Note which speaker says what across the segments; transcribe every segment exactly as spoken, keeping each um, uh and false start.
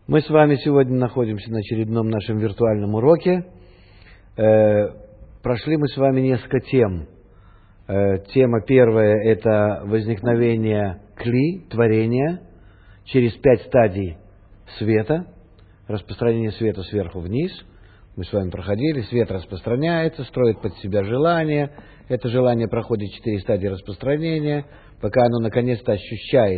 Speaker 1: Мы с вами сегодня находимся на очередном нашем виртуальном уроке. Э, прошли мы с вами несколько тем. Э, тема первая – это возникновение кли, творения, через пять стадий света, распространение света сверху вниз. Мы с вами проходили, свет распространяется, строит под себя желание. Это желание проходит четыре стадии распространения, пока оно наконец-то ощущает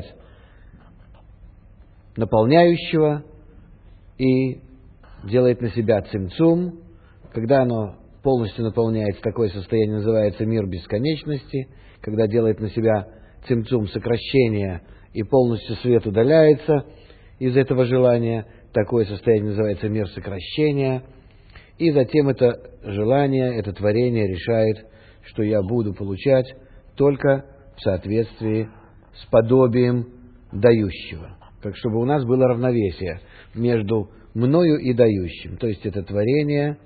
Speaker 1: наполняющего и делает на себя цимцум. Когда оно полностью наполняется, такое состояние называется мир бесконечности. Когда делает на себя цимцум, сокращение, и полностью свет удаляется из этого желания, такое состояние называется мир сокращения. И затем это желание, это творение решает, что я буду получать только в соответствии с подобием дающего. Как чтобы у нас было равновесие между мною и дающим. То есть это творение,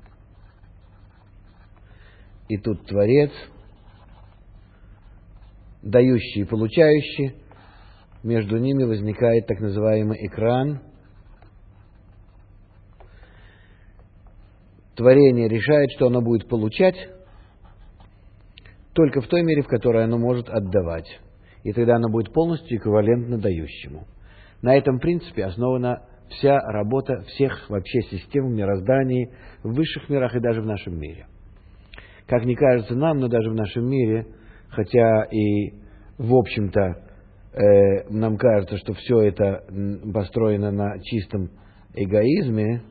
Speaker 1: и тут Творец, дающий и получающий. Между ними возникает так называемый экран. Творение решает, что оно будет получать только в той мере, в которой оно может отдавать. И тогда оно будет полностью эквивалентно дающему. На этом принципе основана вся работа всех вообще систем в мироздании, в высших мирах и даже в нашем мире. Как ни кажется нам, но даже в нашем мире, хотя и в общем-то э, нам кажется, что все это построено на чистом эгоизме,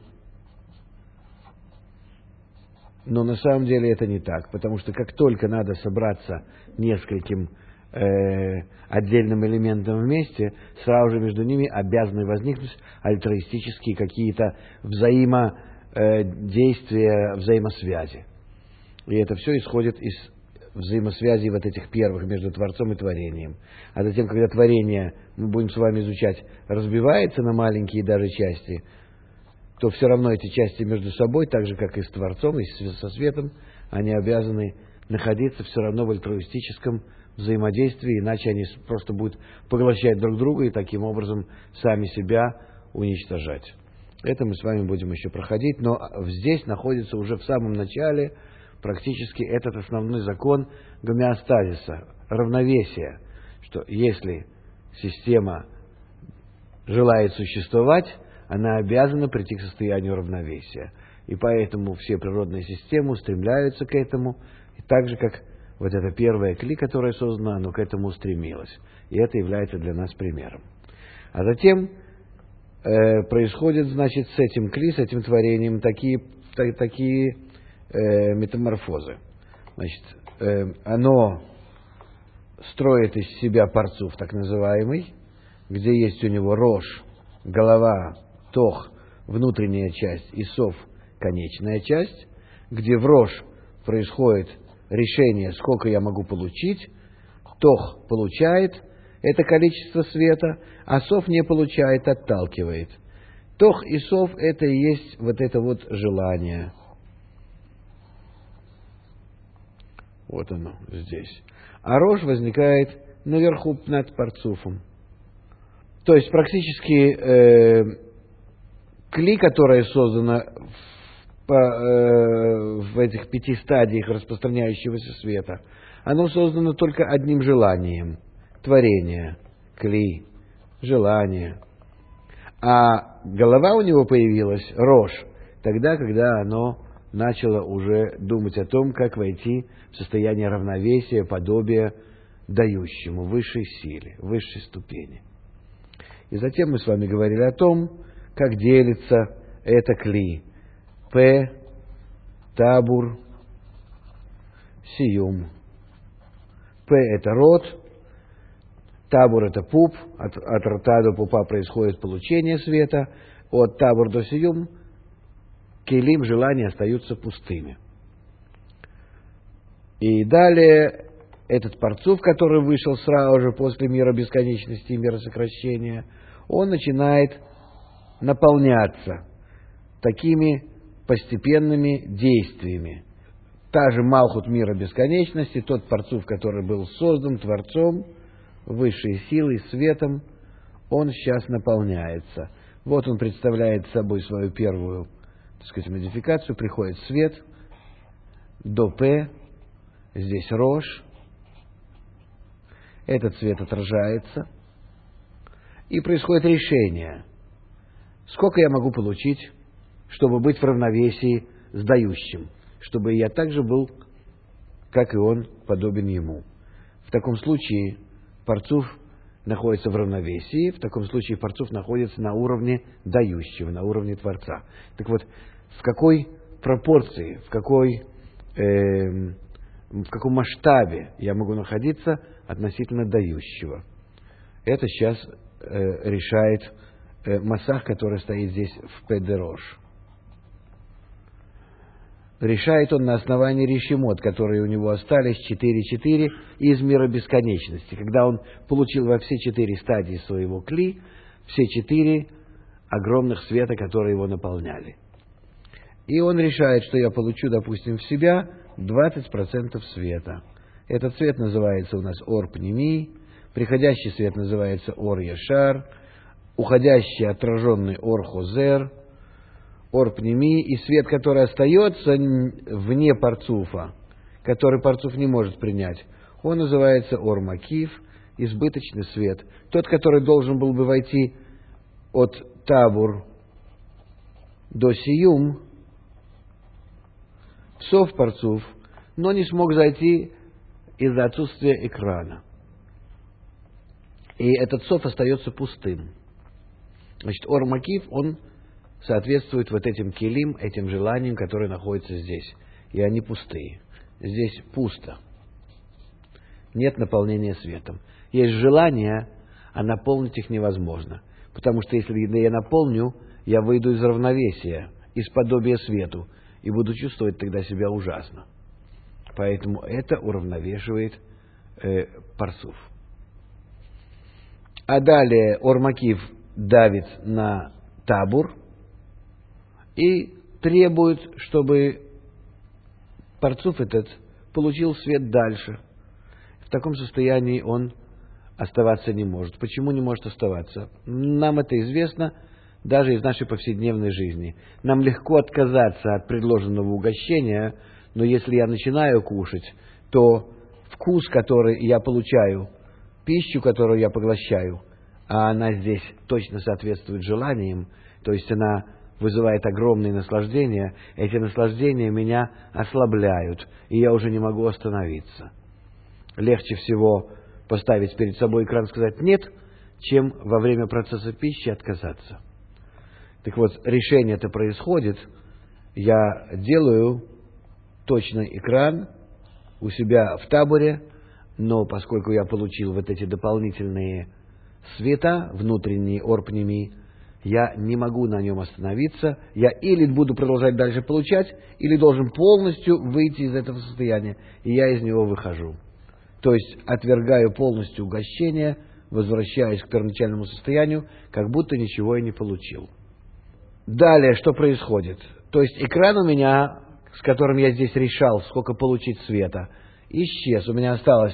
Speaker 1: но на самом деле это не так, потому что как только надо собраться нескольким э, отдельным элементам вместе, сразу же между ними обязаны возникнуть альтруистические какие-то взаимодействия, взаимосвязи. И это все исходит из взаимосвязи вот этих первых между Творцом и творением. А затем, когда творение, мы будем с вами изучать, разбивается на маленькие даже части, то все равно эти части между собой, так же как и с Творцом, и со светом, они обязаны находиться все равно в альтруистическом взаимодействии, иначе они просто будут поглощать друг друга и таким образом сами себя уничтожать. Это мы с вами будем еще проходить, но здесь находится уже в самом начале практически этот основной закон гомеостазиса, равновесия, что если система желает существовать, она обязана прийти к состоянию равновесия. И поэтому все природные системы устремляются к этому, и так же, как вот эта первая кли, которая создана, оно к этому устремилось. И это является для нас примером. А затем э, происходят, значит, с этим кли, с этим творением такие, та, такие э, метаморфозы. Значит, э, оно строит из себя парцуф, так называемый, где есть у него рожь, голова, тох, внутренняя часть, и сов, конечная часть, где в рожь происходит решение, сколько я могу получить, тох получает это количество света, а сов не получает, отталкивает. Тох и сов – это и есть вот это вот желание. Вот оно здесь. А рожь возникает наверху над парцуфом. То есть практически э, кли, которая создана в, по, э, в этих пяти стадиях распространяющегося света, оно создано только одним желанием. Творение, кли, желание. А голова у него появилась, рожь, тогда, когда оно начало уже думать о том, как войти в состояние равновесия, подобия дающему, высшей силе, высшей ступени. И затем мы с вами говорили о том, как делится это кли. П, табур, сиюм. П – это рот, табур – это пуп, от, от рта до пупа происходит получение света, от табур до сиюм келим, желания остаются пустыми. И далее этот парцуф, который вышел сразу же после мира бесконечности и мира сокращения, он начинает наполняться такими постепенными действиями. Та же Малхут мира бесконечности, тот парцуф, который был создан Творцом, высшей силой, светом, он сейчас наполняется. Вот он представляет собой свою первую, так сказать, модификацию. Приходит свет до П, здесь рожь. Этот свет отражается. И происходит решение. Сколько я могу получить, чтобы быть в равновесии с дающим, чтобы я также был, как и он, подобен ему. В таком случае парцуф находится в равновесии, в таком случае парцуф находится на уровне дающего, на уровне Творца. Так вот, в какой пропорции, в какой, э, в каком масштабе я могу находиться относительно дающего? Это сейчас э, решает э, Масах, который стоит здесь в Педерош. Решает он на основании решимот, которые у него остались, четыре-четыре, из мира бесконечности. Когда он получил во все четыре стадии своего кли, все четыре огромных света, которые его наполняли. И он решает, что я получу, допустим, в себя двадцать процентов света. Этот свет называется у нас ор-пними, приходящий свет называется ор-яшар, уходящий отраженный ор-хозер, ор-пними, и свет, который остается вне парцуфа, который парцуф не может принять, он называется ор-макиф, избыточный свет. Тот, который должен был бы войти от табур до сиюм, в сов парцуф, но не смог зайти из-за отсутствия экрана. И этот сов остается пустым. Значит, ор-макиф, он соответствует вот этим келим, этим желаниям, которые находятся здесь. И они пустые. Здесь пусто. Нет наполнения светом. Есть желания, а наполнить их невозможно. Потому что если я наполню, я выйду из равновесия, из подобия свету, и буду чувствовать тогда себя ужасно. Поэтому это уравновешивает э, парцуф. А далее ор-макиф давит на табур и требует, чтобы парцуф этот получил свет дальше. В таком состоянии он оставаться не может. Почему не может оставаться? Нам это известно даже из нашей повседневной жизни. Нам легко отказаться от предложенного угощения, но если я начинаю кушать, то вкус, который я получаю, пищу, которую я поглощаю, а она здесь точно соответствует желаниям, то есть она вызывает огромные наслаждения, эти наслаждения меня ослабляют, и я уже не могу остановиться. Легче всего поставить перед собой экран и сказать «нет», чем во время процесса пищи отказаться. Так вот, решение это происходит, я делаю точный экран у себя в таборе, но поскольку я получил вот эти дополнительные света, внутренние ор-пними, я не могу на нем остановиться, я или буду продолжать дальше получать, или должен полностью выйти из этого состояния, и я из него выхожу. То есть отвергаю полностью угощение, возвращаюсь к первоначальному состоянию, как будто ничего и не получил. Далее, что происходит? То есть экран у меня, с которым я здесь решал, сколько получить света, исчез. У меня осталось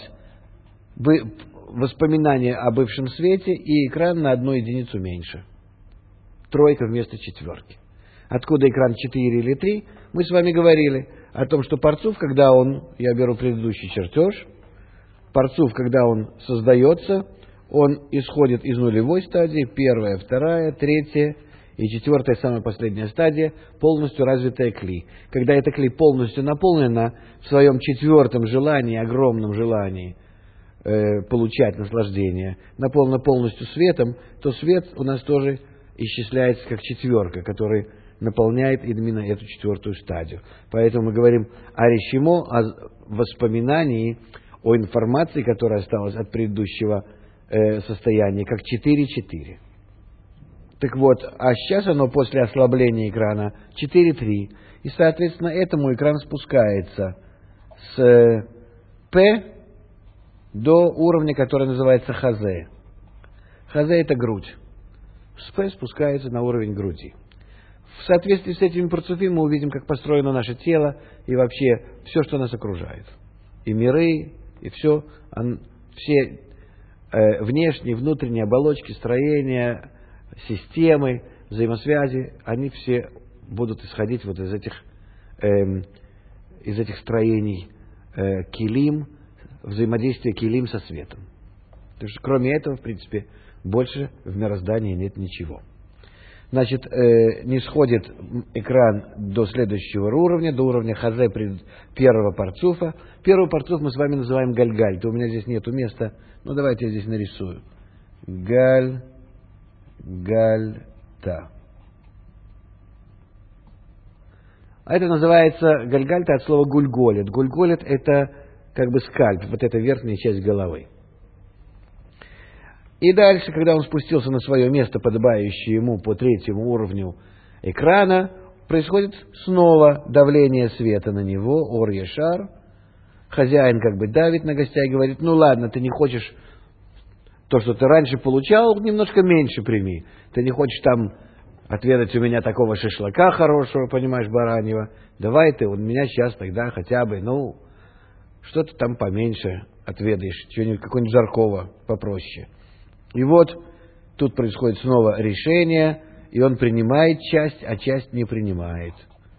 Speaker 1: воспоминание о бывшем свете и экран на одну единицу меньше. Тройка вместо четверки. Откуда экран четыре или три? Мы с вами говорили о том, что парцуф, когда он, я беру предыдущий чертеж, парцуф, когда он создается, он исходит из нулевой стадии, первая, вторая, третья и четвертая, самая последняя стадия, полностью развитая кли. Когда эта кли полностью наполнена в своем четвертом желании, огромном желании э, получать наслаждение, наполнена полностью светом, то свет у нас тоже исчисляется как четверка, который наполняет именно эту четвертую стадию. Поэтому мы говорим о решимо, о воспоминании, о информации, которая осталась от предыдущего э, состояния, как четыре-четыре. Так вот, а сейчас оно после ослабления экрана четыре-три. И, соответственно, этому экран спускается с э, П до уровня, который называется хазе. Хазе – это грудь. С П спускается на уровень груди. В соответствии с этими парцуфим мы увидим, как построено наше тело и вообще все, что нас окружает. И миры, и все, он, все э, внешние, внутренние оболочки, строения, системы взаимосвязи, они все будут исходить вот из этих, э, из этих строений э, килим, взаимодействия килим со светом. Потому что кроме этого, в принципе, больше в мироздании нет ничего. Значит, э, не сходит экран до следующего уровня, до уровня хазе первого парцуфа. Первый парцуф мы с вами называем галь-галь. У меня здесь нету места, но давайте я здесь нарисую. Галь, галь-та. А это называется галь-галь-та от слова гульголит. Гульголит — это как бы скальп, вот эта верхняя часть головы. И дальше, когда он спустился на свое место, подобающее ему по третьему уровню экрана, происходит снова давление света на него, ор-ешар. Хозяин как бы давит на гостя и говорит: ну ладно, ты не хочешь то, что ты раньше получал, немножко меньше прими. Ты не хочешь там отведать у меня такого шашлыка хорошего, понимаешь, бараньего. Давай ты у меня сейчас тогда хотя бы, ну, что-то там поменьше отведаешь, что-нибудь, какого-нибудь жаркого попроще. И вот тут происходит снова решение, и он принимает часть, а часть не принимает.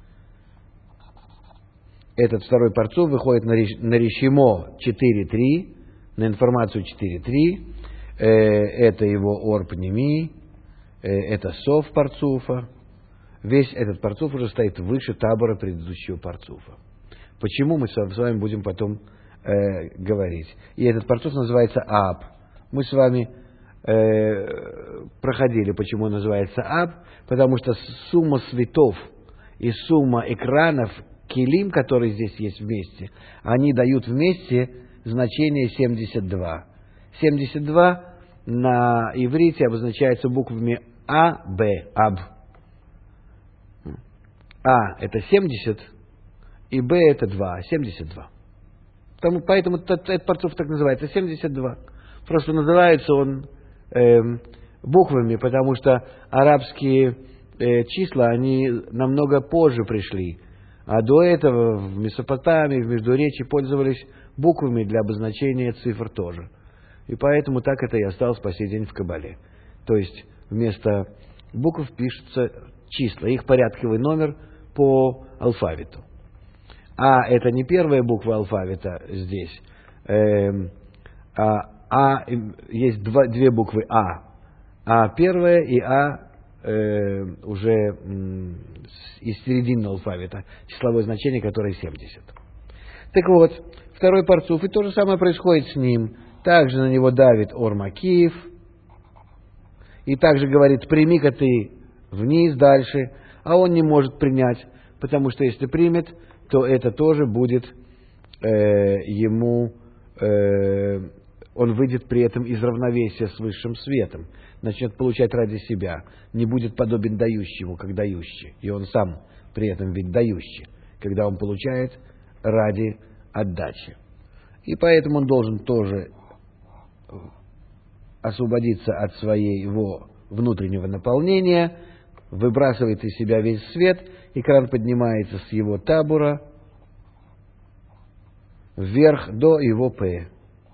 Speaker 1: Этот второй парцуф выходит на, реш, на решимо четыре три, на информацию четыре три. Э, это его орпнеми, э, это сов парцуфа. Весь этот парцуф уже стоит выше табора предыдущего парцуфа. Почему, мы с вами будем потом э, говорить. И этот парцуф называется аб. Мы с вами проходили, почему он называется аб, потому что сумма светов и сумма экранов килим, которые здесь есть вместе, они дают вместе значение семьдесят два. семьдесят два на иврите обозначается буквами А, Б, аб. А это семьдесят, и Б это два, семьдесят два. Потому, поэтому этот, этот парцуф так называется, семьдесят два. Просто называется он буквами, потому что арабские э, числа, они намного позже пришли. А до этого в Месопотамии, в Междуречии пользовались буквами для обозначения цифр тоже. И поэтому так это и осталось по сей день в Кабале. То есть вместо букв пишутся числа, их порядковый номер по алфавиту. А это не первая буква алфавита здесь, э, а А, есть два, две буквы А. А первая и А э, уже м, из середины алфавита, числовое значение которое семьдесят. Так вот, второй парцуф, и то же самое происходит с ним. Также на него давит ор-макиф, и также говорит: прими-ка ты вниз дальше, а он не может принять, потому что если примет, то это тоже будет э, ему... Э, он выйдет при этом из равновесия с высшим светом, начнет получать ради себя, не будет подобен дающему, как дающий. И он сам при этом ведь дающий, когда он получает ради отдачи. И поэтому он должен тоже освободиться от своего внутреннего наполнения, выбрасывает из себя весь свет, экран поднимается с его табура вверх до его П.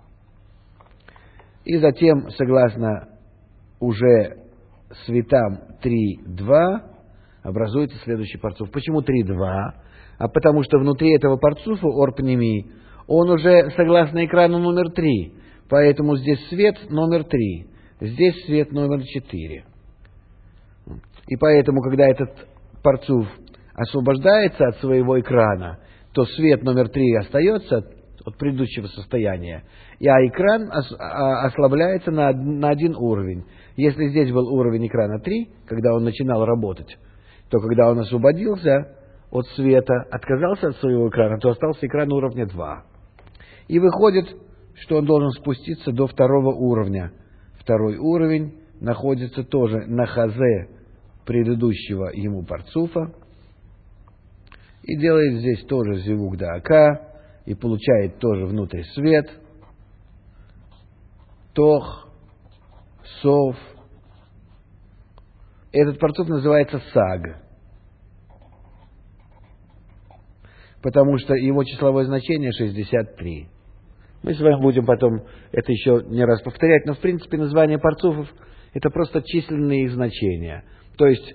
Speaker 1: И затем, согласно уже светам три два, образуется следующий парцуф. Почему три два? А потому что внутри этого парцуфа, орпнеми, он уже согласно экрану номер три. Поэтому здесь свет номер три, здесь свет номер четыре. И поэтому, когда этот парцуф освобождается от своего экрана, то свет номер три остается от предыдущего состояния, а экран ослабляется на, на один уровень. Если здесь был уровень экрана три, когда он начинал работать, то когда он освободился от света, отказался от своего экрана, то остался экран уровня два. И выходит, что он должен спуститься до второго уровня. Второй уровень находится тоже на хазе предыдущего ему парцуфа и делает здесь тоже зивук даака, и получает тоже внутрь свет, тох, сов. Этот парцуф называется саг, потому что его числовое значение шестьдесят три. Мы с вами будем потом это еще не раз повторять, но в принципе название парцуфов — это просто численные их значения. То есть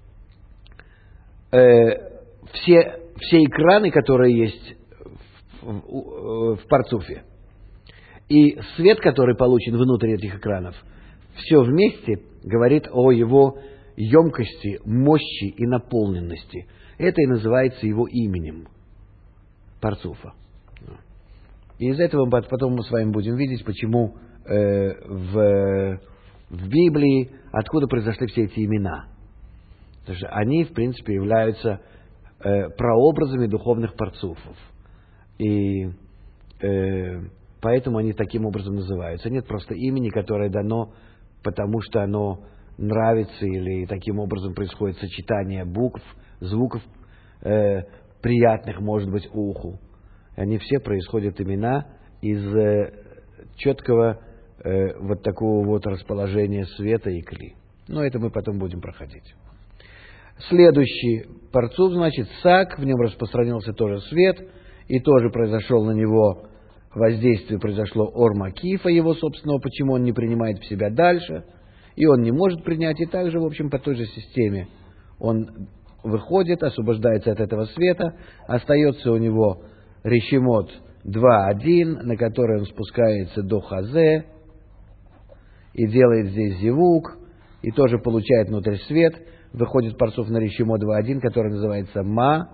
Speaker 1: э, все, все экраны, которые есть в, в, в парцуфе, и свет, который получен внутри этих экранов, все вместе говорит о его емкости, мощи и наполненности. Это и называется его именем парцуфа. И из этого потом мы с вами будем видеть, почему э, в, в Библии, откуда произошли все эти имена. Потому что они, в принципе, являются э, прообразами духовных парцуфов. И э, поэтому они таким образом называются. Нет просто имени, которое дано, потому что оно нравится, или таким образом происходит сочетание букв, звуков, э, приятных, может быть, уху. Они все происходят имена из э, четкого э, вот такого вот расположения света и кли. Но это мы потом будем проходить. Следующий парцуф, значит, сак, в нем распространился тоже свет, и тоже произошел на него воздействие, произошло ор-макифа его собственного, почему он не принимает в себя дальше, и он не может принять, и также, в общем, по той же системе он выходит, освобождается от этого света, остается у него решимот два один, на который он спускается до хазе и делает здесь зивук, и тоже получает внутрь свет, выходит парцуф на решимот два один, который называется ма,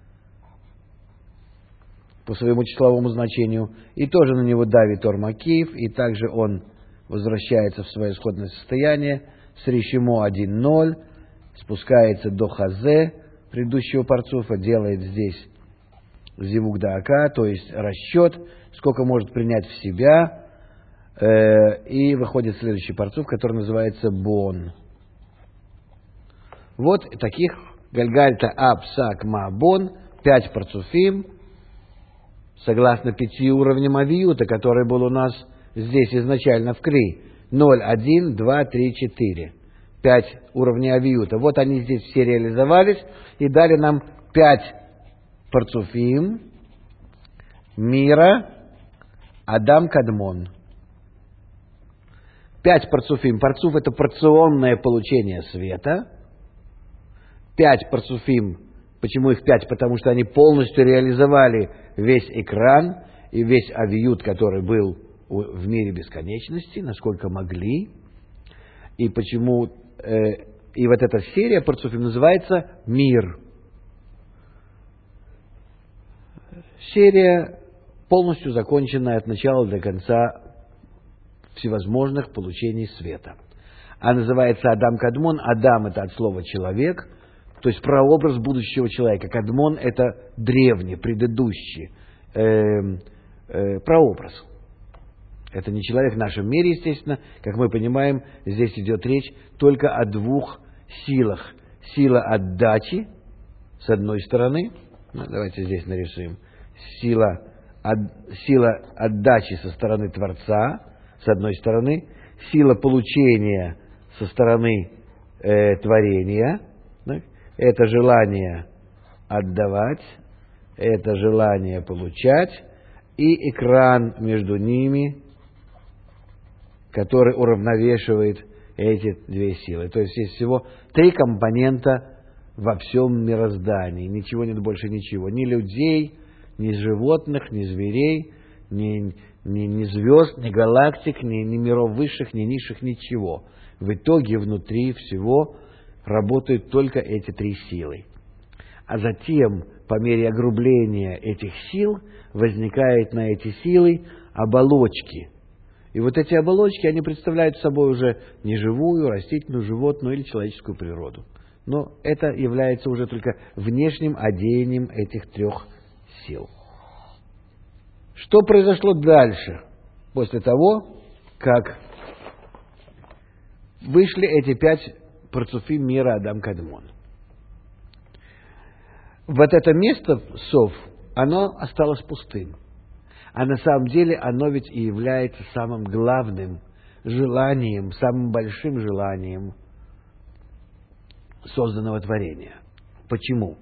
Speaker 1: по своему числовому значению, и тоже на него давит ор-макиф, и также он возвращается в свое исходное состояние с решимо один ноль, спускается до хазе предыдущего парцуфа, делает здесь зивук даака, то есть расчет, сколько может принять в себя, э, и выходит следующий парцуф, который называется бон. Вот таких гальгальта аб сак ма бон, пять парцуфим, согласно пяти уровням авиюта, который был у нас здесь изначально в кри. ноль, один, два, три, четыре. Пять уровней авиюта. Вот они здесь все реализовались и дали нам пять парцуфим мира Адам Кадмон. Пять парцуфим. Парцуф — это порционное получение света. Пять парцуфим. Почему их пять? Потому что они полностью реализовали весь экран и весь авиют, который был в мире бесконечности, насколько могли. И почему э, и вот эта серия парцуфим называется мир. Серия полностью законченная от начала до конца всевозможных получений света. А называется Адам Кадмон. Адам — это от слова человек, то есть прообраз будущего человека. Кадмон — это древний, предыдущий э, э, прообраз. Это не человек в нашем мире, естественно. Как мы понимаем, здесь идет речь только о двух силах. Сила отдачи, с одной стороны. Ну, давайте здесь нарисуем. Сила, от, сила отдачи со стороны Творца, с одной стороны. Сила получения со стороны э, творения. Да? Это желание отдавать, это желание получать. И экран между ними, который уравновешивает эти две силы. То есть есть всего три компонента во всем мироздании. Ничего нет больше ничего. Ни людей, ни животных, ни зверей, ни, ни, ни звезд, ни галактик, ни, ни миров высших, ни низших, ничего. В итоге внутри всего работают только эти три силы. А затем, по мере огрубления этих сил, возникают на эти силы оболочки. И вот эти оболочки, они представляют собой уже неживую, растительную, животную или человеческую природу. Но это является уже только внешним одеянием этих трех сил. Что произошло дальше, после того, как вышли эти пять парцуфим мира Адам Кадмон? Вот это место, Сов, оно осталось пустым. А на самом деле оно ведь и является самым главным желанием, самым большим желанием созданного творения. Почему?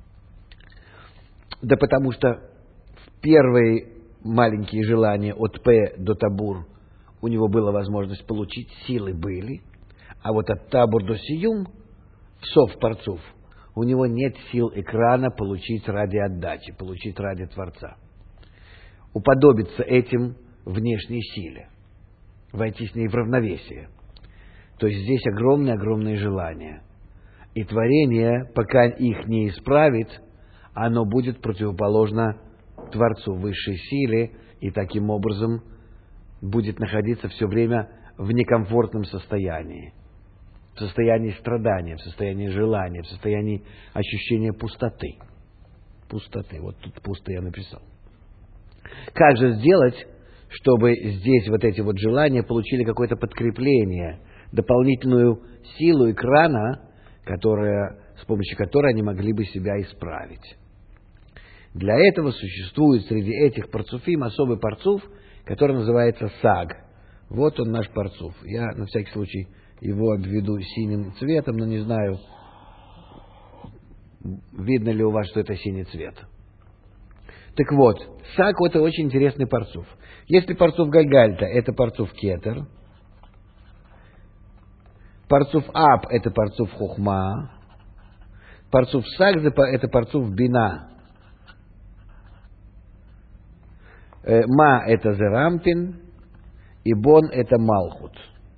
Speaker 1: Да потому что в первые маленькие желания от П до Табур у него была возможность получить, силы были, а вот от Табур до Сиюм в Соф Парцуф, у него нет сил экрана получить ради отдачи, получить ради Творца. Уподобиться этим внешней силе, войти с ней в равновесие. То есть здесь огромные-огромные желания. И творение, пока их не исправит, оно будет противоположно Творцу, высшей силе, и таким образом будет находиться все время в некомфортном состоянии. В состоянии страдания, в состоянии желания, в состоянии ощущения пустоты. Пустоты. Вот тут пусто я написал. Как же сделать, чтобы здесь вот эти вот желания получили какое-то подкрепление, дополнительную силу экрана, которая, с помощью которой они могли бы себя исправить? Для этого существует среди этих парцуфим особый парцуф, который называется саг. Вот он наш парцуф. Я на всякий случай его обведу синим цветом, но не знаю, видно ли у вас, что это синий цвет. Так вот, саг – это очень интересный парцуф. Если парцуф Гальгальта – это парцуф Кетер, парцуф Аб – это парцуф Хохма, парцуф Саг – это парцуф Бина, Ма – это Зерампин, и Бон – это Малхут.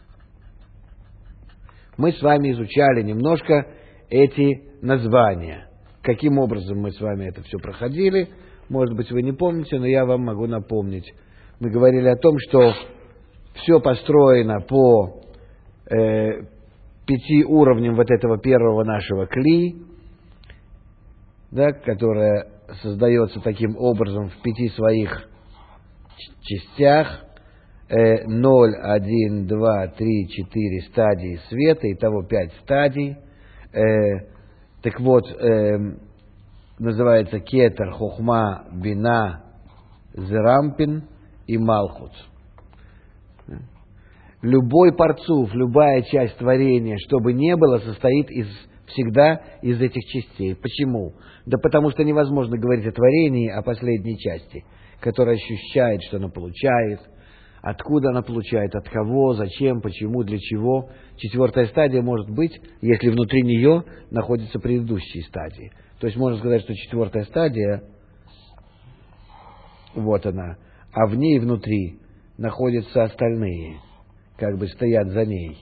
Speaker 1: Мы с вами изучали немножко эти названия. Каким образом мы с вами это все проходили, может быть, вы не помните, но я вам могу напомнить. Мы говорили о том, что все построено по э, пяти уровням вот этого первого нашего кли, да, которое создается таким образом в пяти своих частях. ноль, один, два, три, четыре стадии света, итого пять стадий. Э, так вот, э, называется Кетер, Хохма, Бина, Зерампин и Малхут. Любой парцуф, любая часть творения, что бы ни было, состоит из, всегда из этих частей. Почему? Да потому что невозможно говорить о творении, о последней части, которая ощущает, что она получает, откуда она получает, от кого, зачем, почему, для чего. Четвертая стадия может быть, если внутри нее находятся предыдущие стадии. То есть можно сказать, что четвертая стадия, вот она, а в ней внутри находятся остальные, как бы стоят за ней.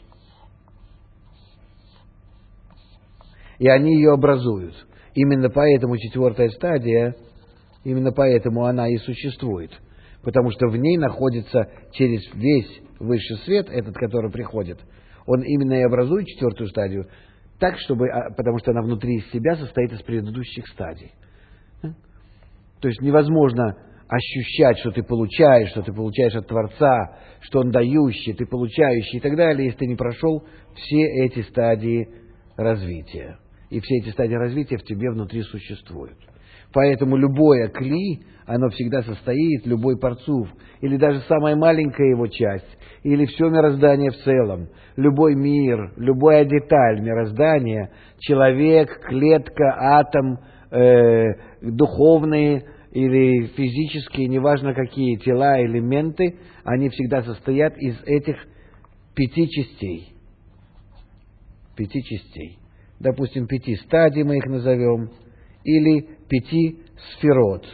Speaker 1: И они ее образуют. Именно поэтому четвертая стадия, именно поэтому она и существует. Потому что в ней находится через весь высший свет, этот, который приходит, он именно и образует четвертую стадию, так, чтобы, потому что она внутри себя состоит из предыдущих стадий. То есть невозможно ощущать, что ты получаешь, что ты получаешь от Творца, что Он дающий, ты получающий и так далее, если ты не прошел все эти стадии развития. И все эти стадии развития в тебе внутри существуют. Поэтому любое кли, оно всегда состоит, любой парцуф, или даже самая маленькая его часть, или все мироздание в целом, любой мир, любая деталь мироздания, человек, клетка, атом, э, духовные или физические, неважно какие тела, элементы, они всегда состоят из этих пяти частей. Пяти частей. Допустим, пяти стадий мы их назовем, или пяти сферот.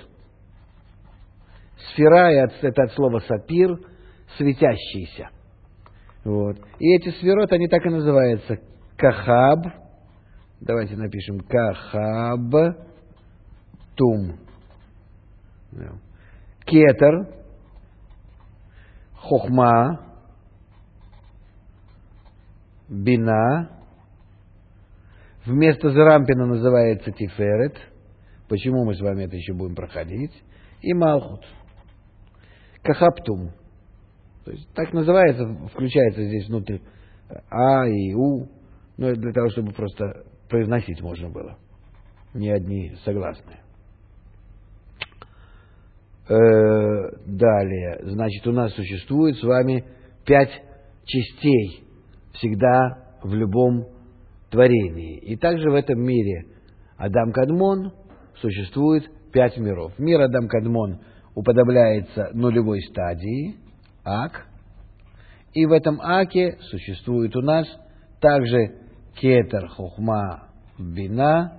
Speaker 1: Сфера – это от слова сапир, светящийся. Вот. И эти сферот, они так и называются. Кахаб. Давайте напишем Кахаб Тум. Кетер. Хохма. Бина. Вместо Зерампина называется Тиферет. Почему мы с вами это еще будем проходить? И Малхут. Кахаптум. То есть так называется, включается здесь внутрь А и У. Ну, это для того, чтобы просто произносить можно было. Не одни согласные. Э, далее. Значит, у нас существует с вами пять частей. Всегда в любом творении. И также в этом мире Адам Кадмон существует пять миров. Мир Адам Кадмон уподобляется нулевой стадии, Ак. И в этом Аке существует у нас также кетер, хохма, бина,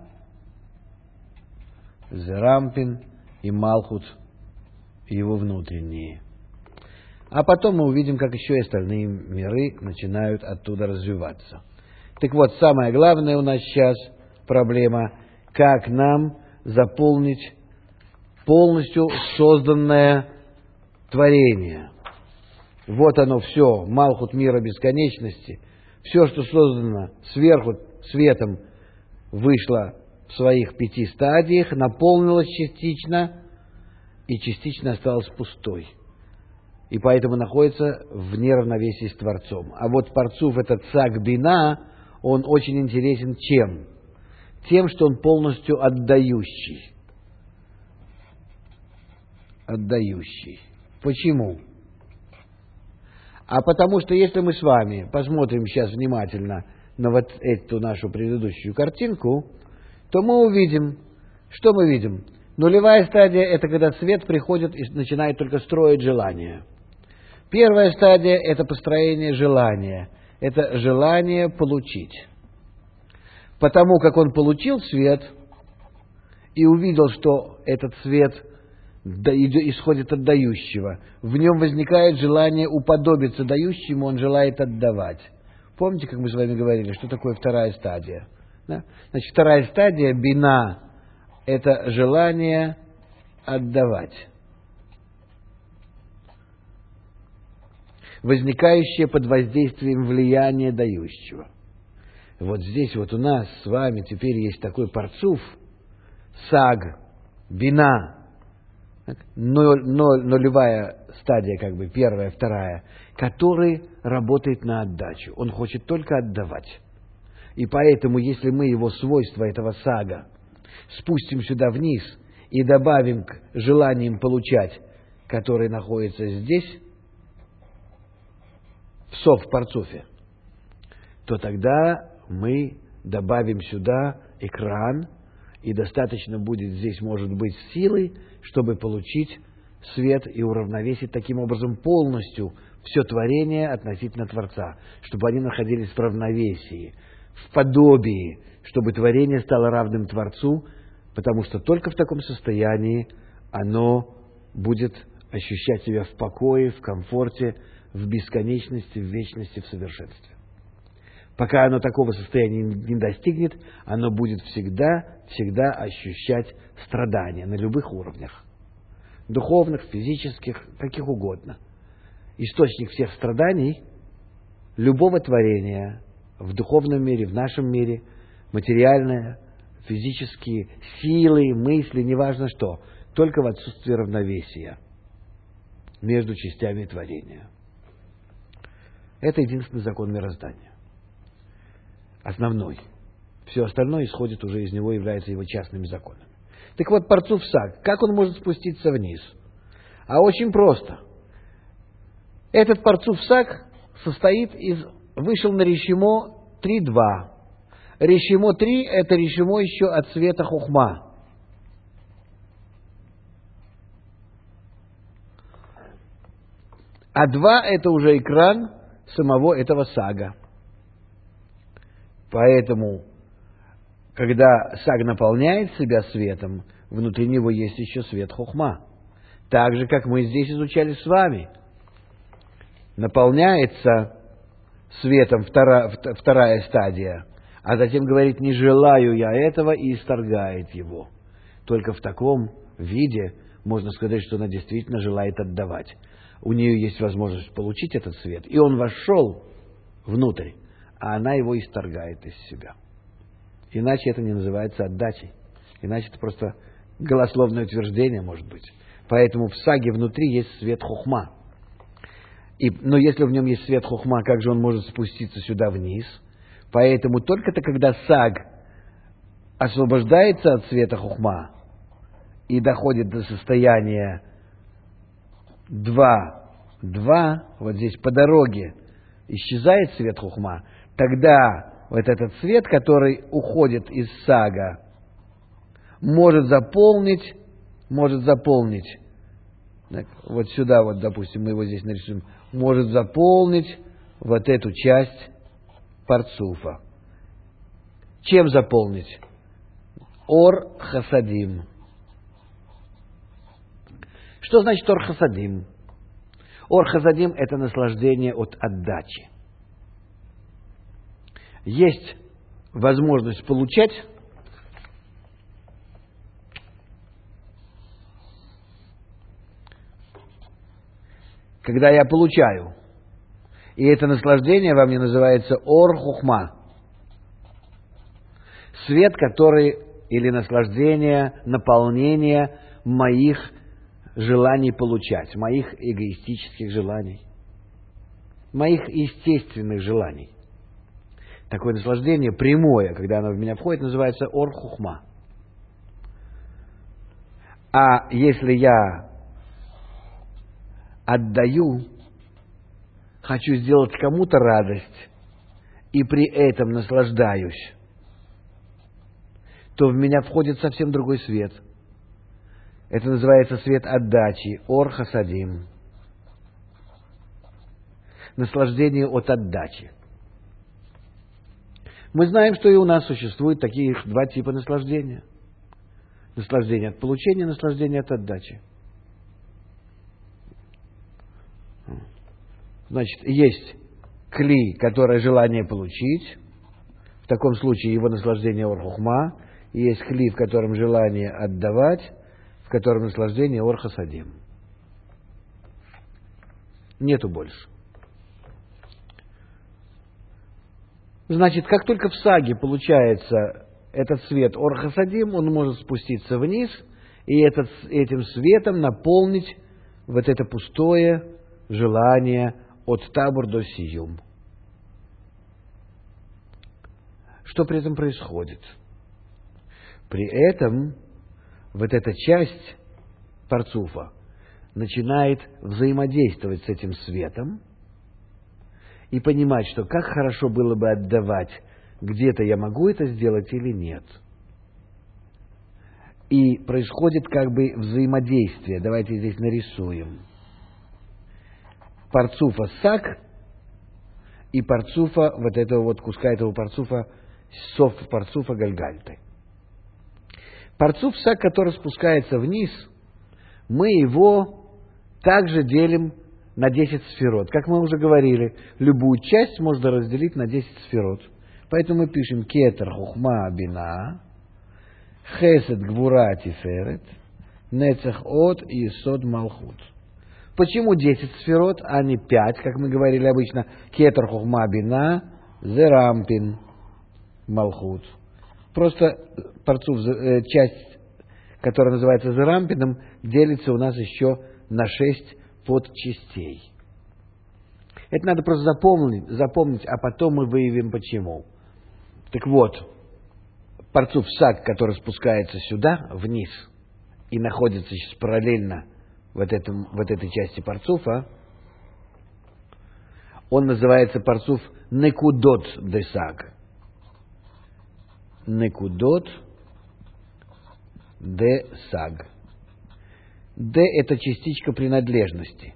Speaker 1: зерампин и малхут, его внутренние. А потом мы увидим, как еще и остальные миры начинают оттуда развиваться. Так вот, самое главное у нас сейчас проблема, как нам заполнить полностью созданное творение. Вот оно все, малхут мира бесконечности, все, что создано сверху светом, вышло в своих пяти стадиях, наполнилось частично и частично осталось пустой. И поэтому находится в неравновесии с Творцом. А вот Парцуф, этот Цаг Бина, он очень интересен чем? Тем, что он полностью отдающий. Отдающий. Почему? А потому что если мы с вами посмотрим сейчас внимательно на вот эту нашу предыдущую картинку, то мы увидим, что мы видим? Нулевая стадия – это когда свет приходит и начинает только строить желание. Первая стадия – это построение желания. Это желание получить. Потому как он получил свет и увидел, что этот свет исходит от дающего, в нем возникает желание уподобиться дающему, он желает отдавать. Помните, как мы с вами говорили, что такое вторая стадия? Да? Значит, вторая стадия, бина, это желание отдавать. Возникающее под воздействием влияния дающего. Вот здесь вот у нас с вами теперь есть такой парцуф, саг, бина, ноль, ноль, нулевая стадия, как бы первая, вторая, который работает на отдачу. Он хочет только отдавать. И поэтому, если мы его свойства, этого сага, спустим сюда вниз и добавим к желаниям получать, которые находятся здесь, в сов, в парцуфе, то тогда мы добавим сюда экран, и достаточно будет здесь, может быть, силы, чтобы получить свет и уравновесить таким образом полностью все творение относительно Творца, чтобы они находились в равновесии, в подобии, чтобы творение стало равным Творцу, потому что только в таком состоянии оно будет ощущать себя в покое, в комфорте, в бесконечности, в вечности, в совершенстве. Пока оно такого состояния не достигнет, оно будет всегда, всегда ощущать страдания на любых уровнях. Духовных, физических, каких угодно. Источник всех страданий любого творения в духовном мире, в нашем мире, материальное, физические силы, мысли, неважно что, только в отсутствии равновесия между частями творения. Это единственный закон мироздания. Основной. Все остальное исходит уже из него, является его частными законами. Так вот, парцуф саг, как он может спуститься вниз? А очень просто. Этот парцуф саг состоит из, вышел на решимо три два. Решимо три – это решимо еще от света хухма. А два – это уже экран самого этого сага. Поэтому, когда саг наполняет себя светом, внутри него есть еще свет хухма. Так же, как мы здесь изучали с вами. Наполняется светом вторая, вторая стадия, а затем говорит: не желаю я этого, и исторгает его. Только в таком виде можно сказать, что она действительно желает отдавать. У нее есть возможность получить этот свет, и он вошел внутрь, а она его исторгает из себя. Иначе это не называется отдачей. Иначе это просто голословное утверждение, может быть. Поэтому в саге внутри есть свет хухма. И, но если в нем есть свет хухма, как же он может спуститься сюда вниз? Поэтому только-то, когда саг освобождается от света хухма и доходит до состояния два, два, вот здесь по дороге исчезает свет хухма, тогда вот этот свет, который уходит из сага, может заполнить, может заполнить, так, вот сюда вот, допустим, мы его здесь нарисуем, может заполнить вот эту часть парцуфа. Чем заполнить? Ор хасадим. Что значит ор хасадим? Ор хасадим – это наслаждение от отдачи. Есть возможность получать, когда я получаю. И это наслаждение во мне называется ор хухма. Свет, который, или наслаждение, наполнение моих желаний получать, моих эгоистических желаний, моих естественных желаний. Такое наслаждение прямое, когда оно в меня входит, называется ор хухма. А если я отдаю, хочу сделать кому-то радость и при этом наслаждаюсь, то в меня входит совсем другой свет. Это называется свет отдачи, ор хасадим. Наслаждение от отдачи. Мы знаем, что и у нас существуют такие два типа наслаждения. Наслаждение от получения, наслаждение от отдачи. Значит, есть кли, которое желание получить. В таком случае его наслаждение ор хухма. И есть кли, в котором желание отдавать, в котором наслаждение ор хасадим. Нету больше. Значит, как только в саге получается этот свет ор хасадим, он может спуститься вниз и этот, этим светом наполнить вот это пустое желание от табур до сиюм. Что при этом происходит? При этом вот эта часть парцуфа начинает взаимодействовать с этим светом и понимать, что как хорошо было бы отдавать, где-то я могу это сделать или нет. И происходит как бы взаимодействие. Давайте здесь нарисуем. Парцуфа сак и парцуфа, вот этого вот куска этого парцуфа, соф парцуфа гальгальты. Парцуф сак, который спускается вниз, мы его также делим на десять сферот. Как мы уже говорили, любую часть можно разделить на десять сферот. Поэтому мы пишем кетер хухма бина, хесед гвура тиферет, нецех от и сод малхут. Почему десять сферот, а не пять, как мы говорили обычно? Кетер хухма бина, зерампин малхут. Просто парцуф, часть, которая называется зерампином, делится у нас еще на шесть подчастей. Это надо просто запомнить, запомнить, а потом мы выявим почему. Так вот, парцуф сак, который спускается сюда, вниз, и находится сейчас параллельно вот, этом, вот этой части парцуфа, он называется парцуф некудот де саг. Некудот де саг. Д – это частичка принадлежности.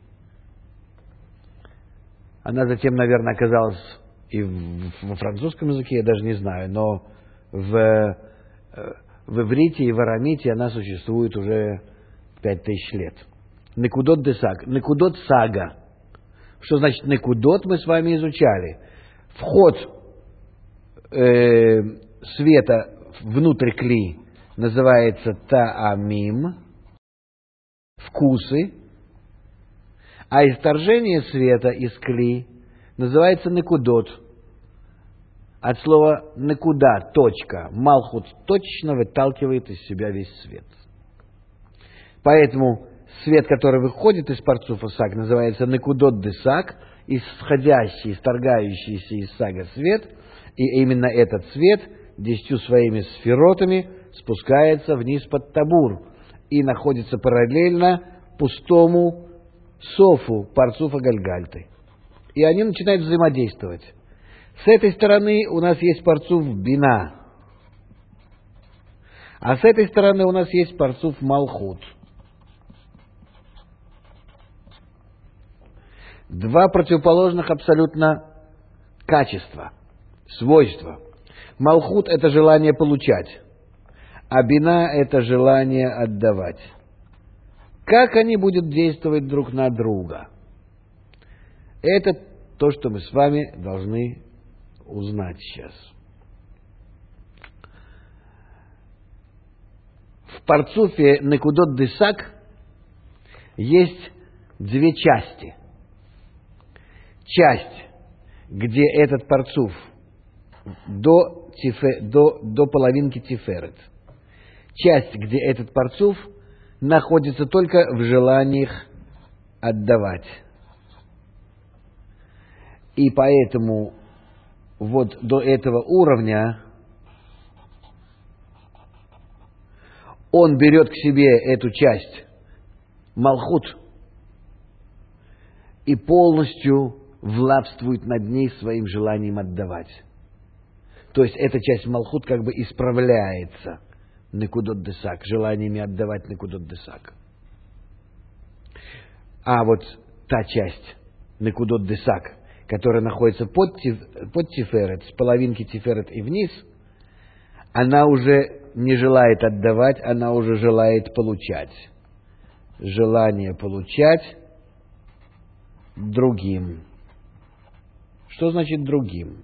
Speaker 1: Она затем, наверное, оказалась и во французском языке, я даже не знаю, но в, в иврите и в арамите она существует уже пять тысяч лет. Некудот де саг. Некудот сага. Что значит некудот, мы с вами изучали. Вход э, света внутрь кли называется таамим, вкусы, а исторжение света из кли называется некудот. От слова некуда, точка. Малхут точно выталкивает из себя весь свет. Поэтому свет, который выходит из парцуфа саг, называется некудот де саг, исходящий, исторгающийся из сага свет, и именно этот свет десятью своими сферотами спускается вниз под табур и находится параллельно пустому софу парцуфа гальгальты. И они начинают взаимодействовать. С этой стороны у нас есть парцуф бина, а с этой стороны у нас есть парцуф малхут. Два противоположных абсолютно качества, свойства. Малхут – это желание получать, а бина – это желание отдавать. Как они будут действовать друг на друга? Это то, что мы с вами должны узнать сейчас. В парцуфе Некудот Десак есть две части. Часть, где этот парцуф до, тифе, до, до половинки тиферет. Часть, где этот парцуф находится только в желаниях отдавать. И поэтому вот до этого уровня он берет к себе эту часть, Малхут, и полностью властвует над ней своим желанием отдавать. То есть эта часть Малхут как бы исправляется Некудот Десак, желаниями отдавать Некудот Десак. А вот та часть Некудот Десак, которая находится под, тиф, под Тиферет, с половинки Тиферет и вниз, она уже не желает отдавать, она уже желает получать. Желание получать другим. Что значит другим?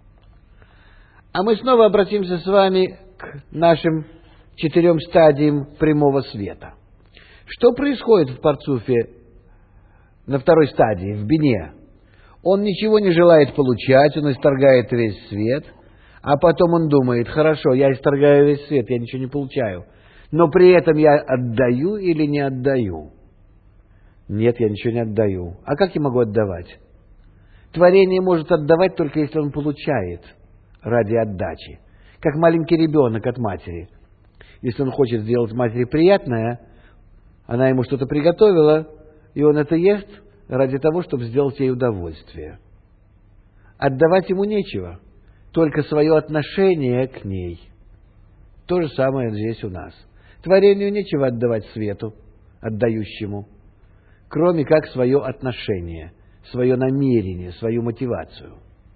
Speaker 1: А мы снова обратимся с вами к нашим четырем стадиям прямого света. Что происходит в парцуфе на второй стадии, в бине? Он ничего не желает получать, он исторгает весь свет, а потом он думает: хорошо, я исторгаю весь свет, я ничего не получаю, но при этом я отдаю или не отдаю? Нет, я ничего не отдаю. А как я могу отдавать? Творение может отдавать только если он получает ради отдачи. Как маленький ребенок от матери. Если он хочет сделать матери приятное, она ему что-то приготовила, и он это ест ради того, чтобы сделать ей удовольствие. Отдавать ему нечего, только свое отношение к ней. То же самое здесь у нас. Творению нечего отдавать свету, отдающему, кроме как свое отношение, свое намерение, свою мотивацию.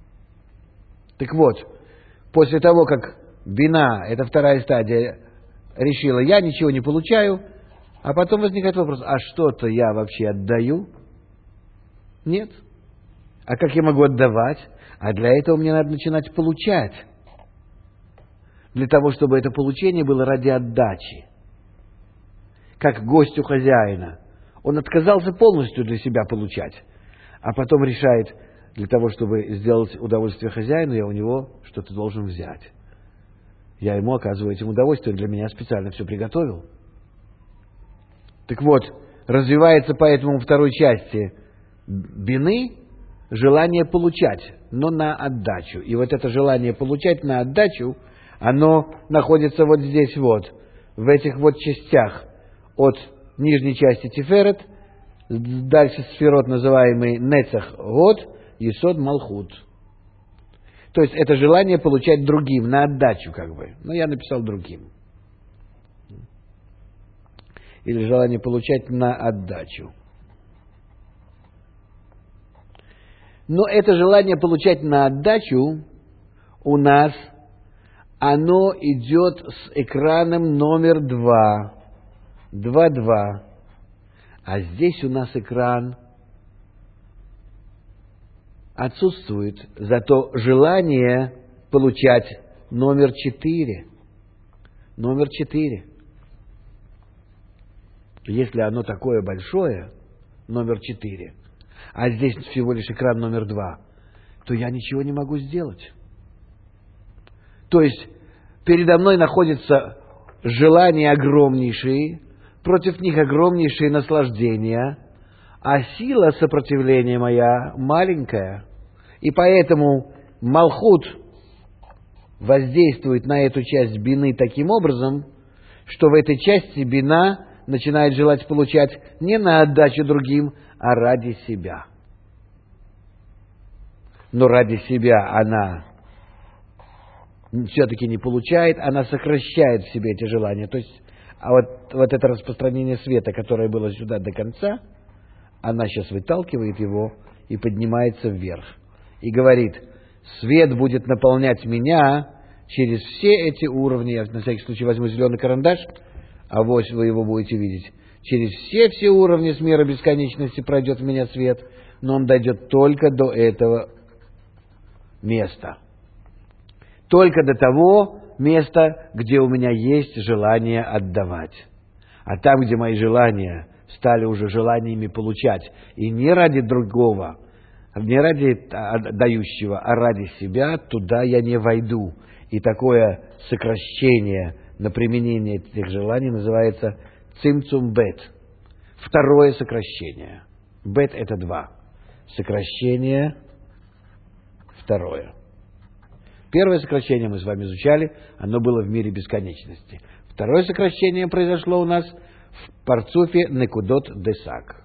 Speaker 1: Так вот, после того, как бина, это вторая стадия, решила: я ничего не получаю, а потом возникает вопрос: а что-то я вообще отдаю? Нет. А как я могу отдавать? А для этого мне надо начинать получать. Для того, чтобы это получение было ради отдачи. Как гость у хозяина. Он отказался полностью для себя получать, а потом решает: для того, чтобы сделать удовольствие хозяину, я у него что-то должен взять. Я ему оказываю этим удовольствие, он для меня специально все приготовил. Так вот, развивается поэтому во второй части бины желание получать, но на отдачу. И вот это желание получать на отдачу, оно находится вот здесь вот, в этих вот частях, от нижней части Тиферет, дальше сферот, называемый Нецах Год, Есод Малхут. То есть это желание получать другим, на отдачу как бы. Но я написал другим. Или желание получать на отдачу. Но это желание получать на отдачу у нас, оно идет с экраном номер два. Два-два. А здесь у нас экран отсутствует, зато желание получать номер четыре. Номер четыре. Если оно такое большое, номер четыре, а здесь всего лишь экран номер два, то я ничего не могу сделать. То есть передо мной находятся желания огромнейшие, против них огромнейшие наслаждения, а сила сопротивления моя маленькая. И поэтому Малхут воздействует на эту часть бины таким образом, что в этой части бина начинает желать получать не на отдачу другим, а ради себя. Но ради себя она все-таки не получает, она сокращает в себе эти желания. То есть, а вот, вот это распространение света, которое было сюда до конца, она сейчас выталкивает его и поднимается вверх. И говорит: свет будет наполнять меня, через все эти уровни, я на всякий случай возьму зеленый карандаш, а вот вы его будете видеть, через все-все уровни с мира бесконечности пройдет в меня свет, но он дойдет только до этого места. Только до того места, где у меня есть желание отдавать. А там, где мои желания стали уже желаниями получать, и не ради другого, не ради дающего, а ради себя, туда я не войду. И такое сокращение на применение этих желаний называется цимцум бет. Второе сокращение. Бет – это два. Сокращение второе. Первое сокращение мы с вами изучали, оно было в мире бесконечности. Второе сокращение произошло у нас в парцуфе Некудот Десак.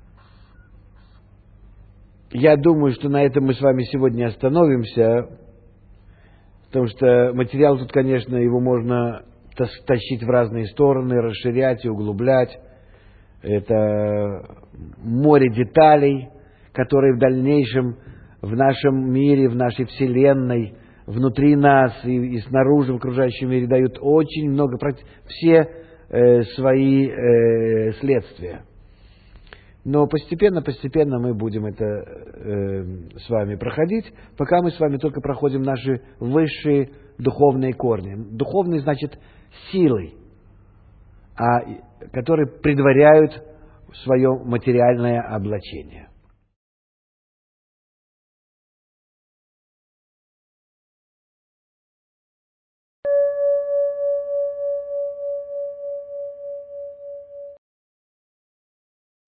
Speaker 1: Я думаю, что на этом мы с вами сегодня остановимся, потому что материал тут, конечно, его можно тащить в разные стороны, расширять и углублять. Это море деталей, которые в дальнейшем в нашем мире, в нашей Вселенной, внутри нас и, и снаружи в окружающем мире дают очень много, все э, свои э, следствия. Но постепенно-постепенно мы будем это э, с вами проходить, пока мы с вами только проходим наши высшие духовные корни. Духовные значит силы, а, которые предваряют свое материальное облачение.